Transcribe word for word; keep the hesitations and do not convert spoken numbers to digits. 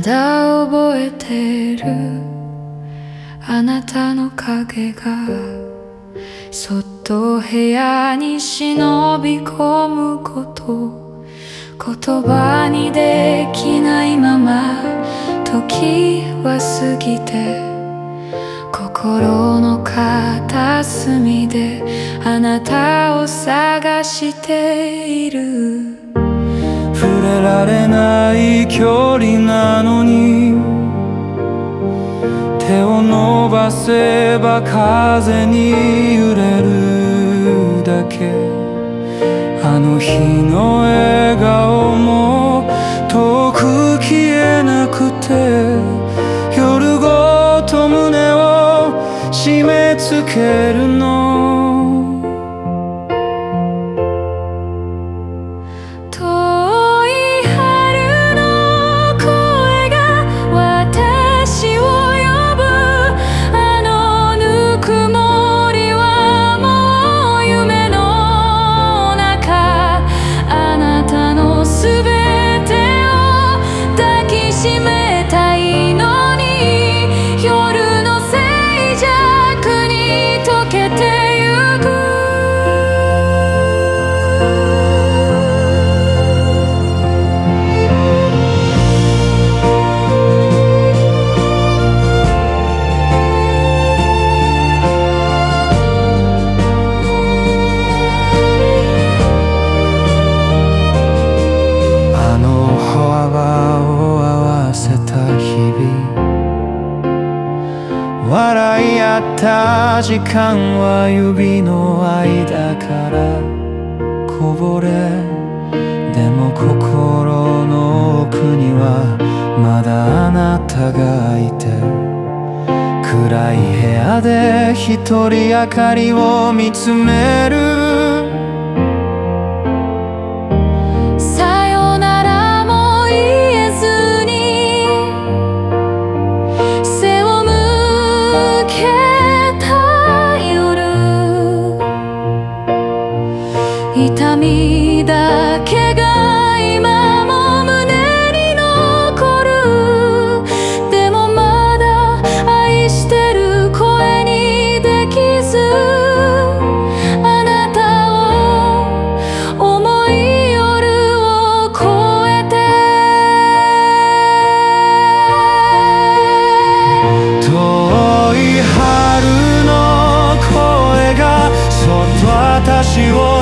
だ覚えてるあなたの影がそっと部屋に忍び込むこと、言葉にできないまま時は過ぎて、心の片隅であなたを探している。 触れられない距離なのに手を伸ばせば風に揺れるだけ。あの日の笑顔も遠く消えなくて、夜ごと胸を締め付けるの。笑い合った時間は指の間からこぼれ、でも心の奥にはまだあなたがいて、暗い部屋で一人明かりを見つめる。 さよならも言えずに背を向けた夜、痛みだけが今も胸に残る。でもまだ愛してる声にできず、あなたを思い夜を越えて。 遠い春の声がそっと私を